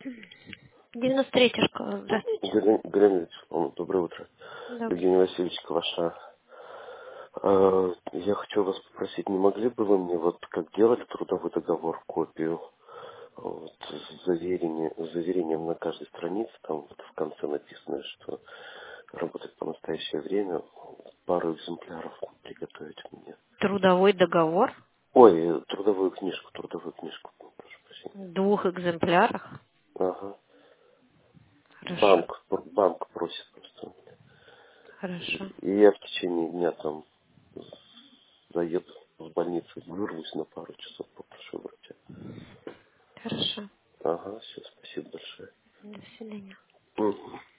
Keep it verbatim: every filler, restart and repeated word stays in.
девяносто третья школа, здравствуйте. Галина Галина Вячеславовна, доброе утро. Добрый. Евгений Васильевич Кваша. А, Я хочу вас попросить, не могли бы вы мне, вот как делали трудовой договор, копию, вот, с заверением, с заверением на каждой странице, там вот в конце написано, что работает по настоящее время, пару экземпляров приготовить мне. Трудовой договор Ой, трудовую книжку, трудовую книжку, прошу прощения. в двух экземплярах. Ага. Хорошо, Банк, банк просит просто. хорошо, И я в течение дня там заеду в больницу, вырвусь на пару часов, попрошу врача. хорошо. Ага, все, спасибо большое. До свидания. Мгм.